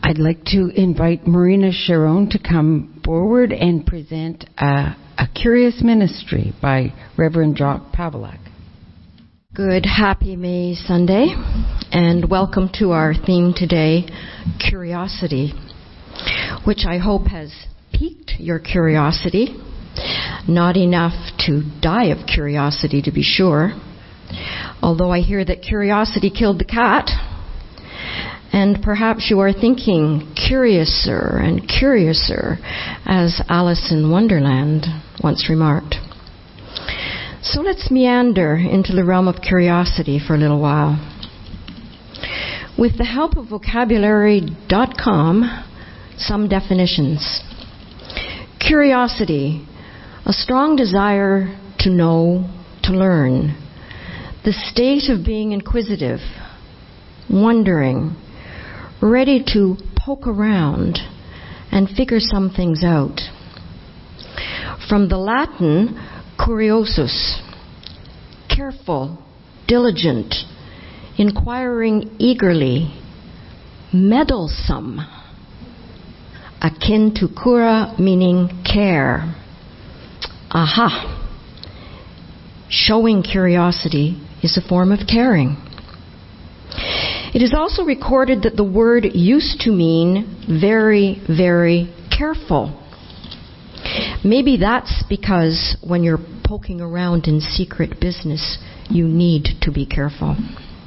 I'd like to invite Marina Sharon to come forward and present a Curious Ministry by Reverend Jock Pavlak. Good, happy May Sunday, and welcome to our theme today, curiosity, which I hope has piqued your curiosity. Not enough to die of curiosity, to be sure, although I hear that curiosity killed the cat. And perhaps you are thinking curiouser and curiouser, as Alice in Wonderland once remarked. So let's meander into the realm of curiosity for a little while. With the help of vocabulary.com, some definitions. Curiosity, a strong desire to know, to learn. The state of being inquisitive, wondering, ready to poke around and figure some things out. From the Latin, curiosus, careful, diligent, inquiring eagerly, meddlesome, akin to cura meaning care. Aha! Showing curiosity is a form of caring. It is also recorded that the word used to mean very, very careful. Maybe that's because when you're poking around in secret business, you need to be careful.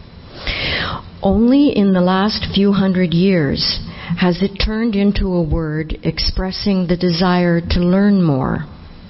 Only in the last few hundred years has it turned into a word expressing the desire to learn more.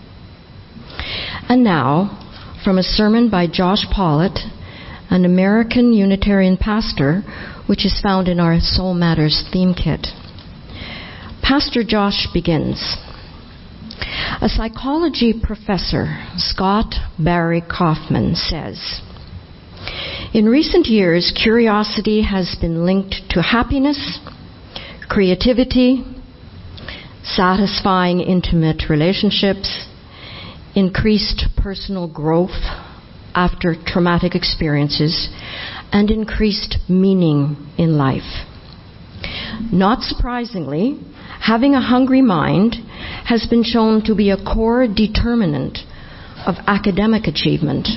And now, from a sermon by Josh Pollitt, an American Unitarian pastor, which is found in our Soul Matters theme kit. Pastor Josh begins. A psychology professor, Scott Barry Kaufman, says, in recent years, curiosity has been linked to happiness, creativity, satisfying intimate relationships, increased personal growth after traumatic experiences, and increased meaning in life. Not surprisingly, having a hungry mind has been shown to be a core determinant of academic achievement.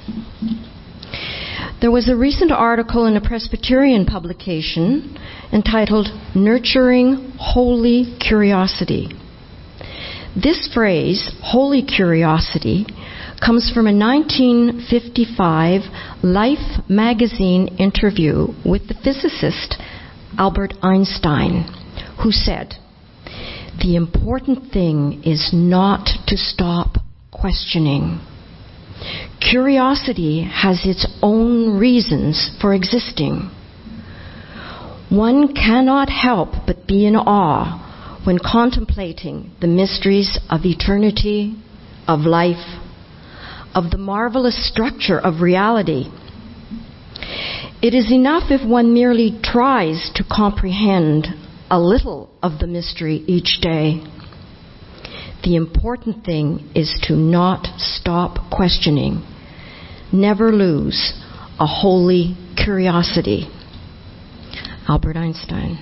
There was a recent article in a Presbyterian publication entitled Nurturing Holy Curiosity. This phrase, holy curiosity, comes from a 1955 Life magazine interview with the physicist Albert Einstein, who said, "The important thing is not to stop questioning. Curiosity has its own reasons for existing. One cannot help but be in awe when contemplating the mysteries of eternity, of life, of the marvelous structure of reality. It is enough if one merely tries to comprehend a little of the mystery each day. The important thing is to not stop questioning. Never lose a holy curiosity." Albert Einstein.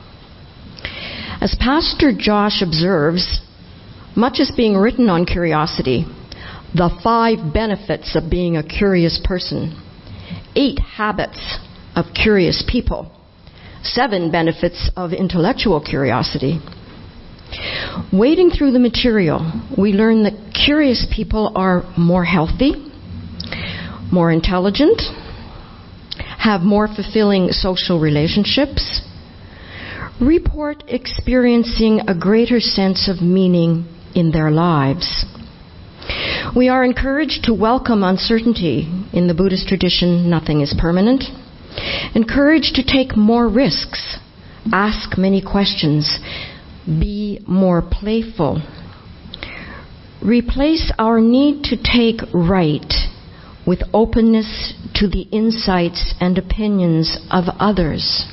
As Pastor Josh observes, much is being written on curiosity. The 5 benefits of being a curious person, 8 habits of curious people, 7 benefits of intellectual curiosity. Wading through the material, we learn that curious people are more healthy, more intelligent, have more fulfilling social relationships, report experiencing a greater sense of meaning in their lives. We are encouraged to welcome uncertainty. In the Buddhist tradition, nothing is permanent. Encouraged to take more risks, ask many questions, be more playful. Replace our need to take right with openness to the insights and opinions of others.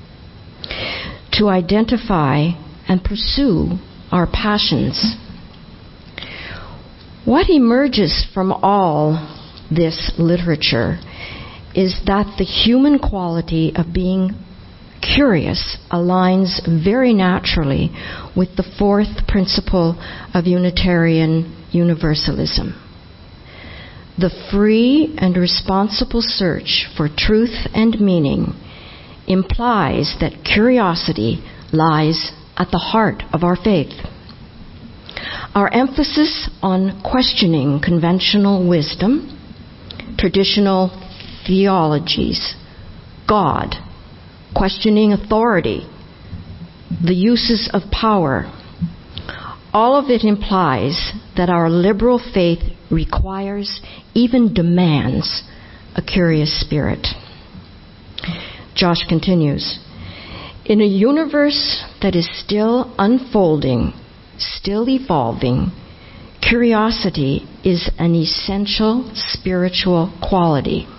To identify and pursue our passions. What emerges from all this literature is that the human quality of being curious aligns very naturally with the fourth principle of Unitarian Universalism. The free and responsible search for truth and meaning implies that curiosity lies at the heart of our faith. Our emphasis on questioning conventional wisdom, traditional theologies, God, questioning authority, the uses of power, all of it implies that our liberal faith requires, even demands, a curious spirit. Josh continues, in a universe that is still unfolding, still evolving, curiosity is an essential spiritual quality.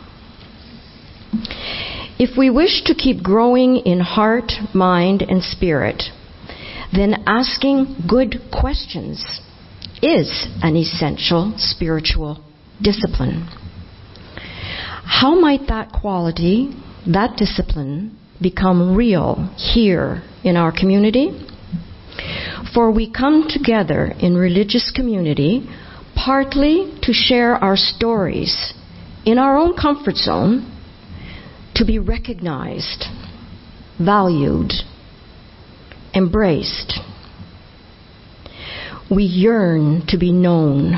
If we wish to keep growing in heart, mind, and spirit, then asking good questions is an essential spiritual discipline. How might that quality, that discipline, become real here in our community? For we come together in religious community partly to share our stories in our own comfort zone, to be recognized, valued, embraced. We yearn to be known,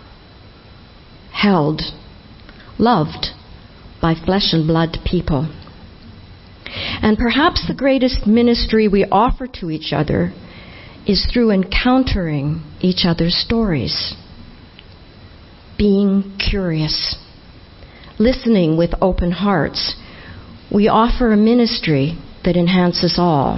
held, loved by flesh and blood people. And perhaps the greatest ministry we offer to each other is through encountering each other's stories, being curious, listening with open hearts. We offer a ministry that enhances all.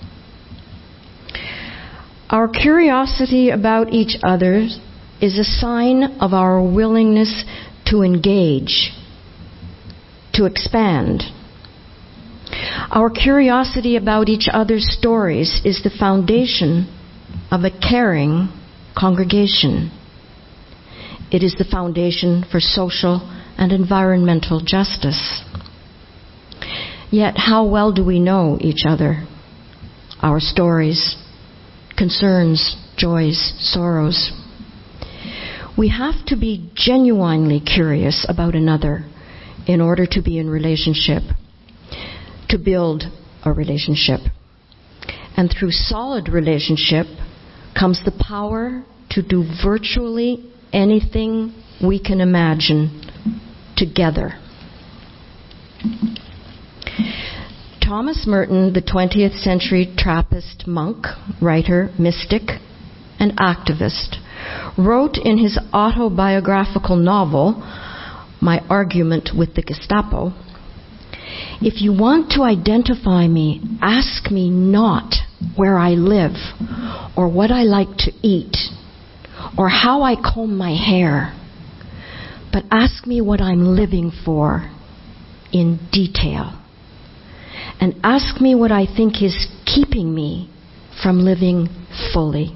Our curiosity about each other is a sign of our willingness to engage, to expand. Our curiosity about each other's stories is the foundation of a caring congregation. It is the foundation for social and environmental justice. Yet how well do we know each other, our stories, concerns, joys, sorrows? We have to be genuinely curious about another in order to be in relationship, to build a relationship. And through solid relationship comes the power to do virtually anything we can imagine together. Thomas Merton, the 20th century Trappist monk, writer, mystic, and activist, wrote in his autobiographical novel, My Argument with the Gestapo, "If you want to identify me, ask me not where I live, or what I like to eat, or how I comb my hair, but ask me what I'm living for in detail. And ask me what I think is keeping me from living fully.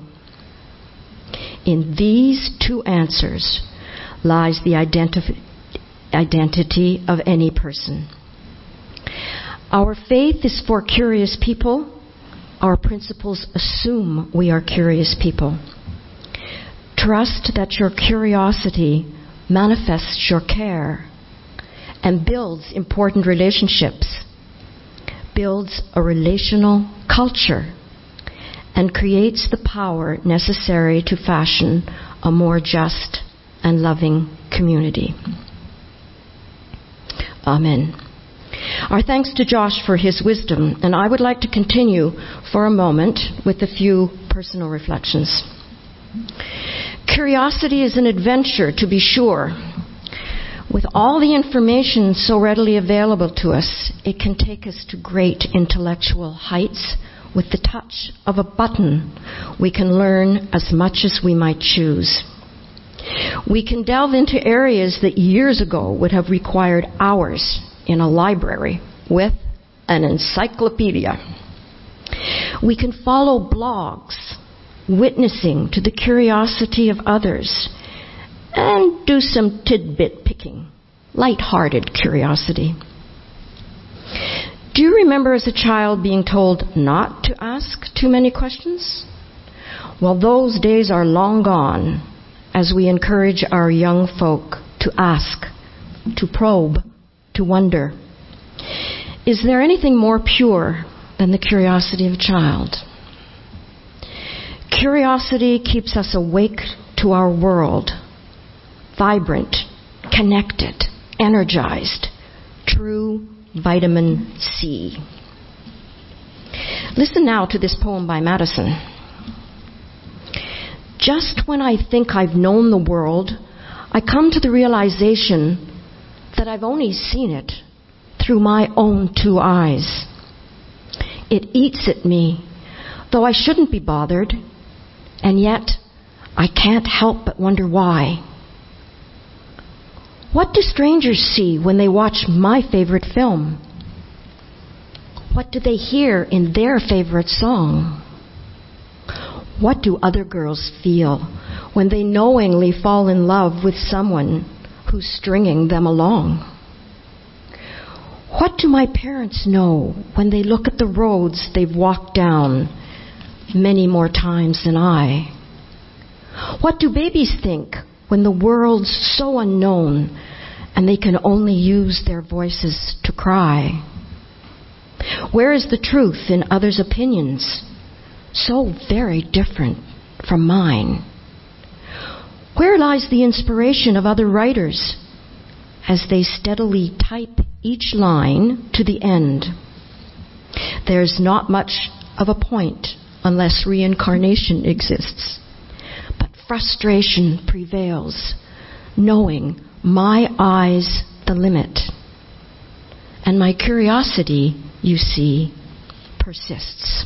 In these two answers lies the identity of any person. Our faith is for curious people. Our principles assume we are curious people. Trust that your curiosity manifests your care and builds important relationships, builds a relational culture, and creates the power necessary to fashion a more just and loving community." Amen. Our thanks to Josh for his wisdom, and I would like to continue for a moment with a few personal reflections. Curiosity is an adventure, to be sure. With all the information so readily available to us, it can take us to great intellectual heights. With the touch of a button, we can learn as much as we might choose. We can delve into areas that years ago would have required hours in a library with an encyclopedia. We can follow blogs, witnessing to the curiosity of others, and do some tidbit picking, light-hearted curiosity. Do you remember as a child being told not to ask too many questions? Well, those days are long gone as we encourage our young folk to ask, to probe, to wonder. Is there anything more pure than the curiosity of a child? Curiosity keeps us awake to our world, vibrant, connected, energized, true vitamin C. Listen now to this poem by Madison. Just when I think I've known the world, I come to the realization that I've only seen it through my own two eyes. It eats at me, though I shouldn't be bothered, and yet I can't help but wonder why. What do strangers see when they watch my favorite film? What do they hear in their favorite song? What do other girls feel when they knowingly fall in love with someone who's stringing them along? What do my parents know when they look at the roads they've walked down many more times than I? What do babies think when the world's so unknown and they can only use their voices to cry? Where is the truth in others' opinions, so very different from mine? Where lies the inspiration of other writers as they steadily type each line to the end? There's not much of a point unless reincarnation exists. But frustration prevails, knowing my eye's the limit. And my curiosity, you see, persists.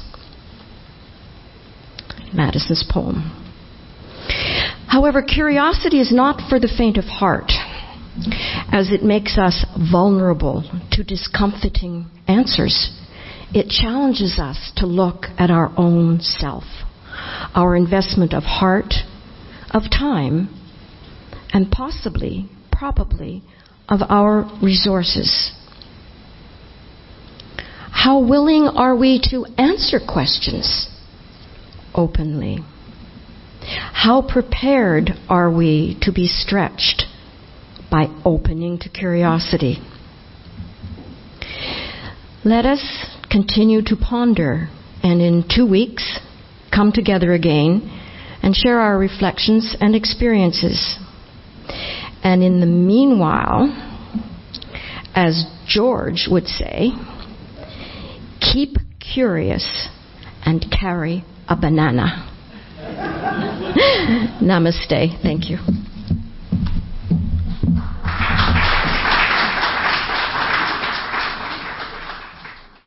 Madison's poem. However, curiosity is not for the faint of heart, as it makes us vulnerable to discomforting answers. It challenges us to look at our own self, our investment of heart, of time, and possibly, probably, of our resources. How willing are we to answer questions openly? How prepared are we to be stretched by opening to curiosity? Let us continue to ponder, and in 2 weeks, come together again and share our reflections and experiences. And in the meanwhile, as George would say, keep curious and carry a banana. Namaste. Thank you.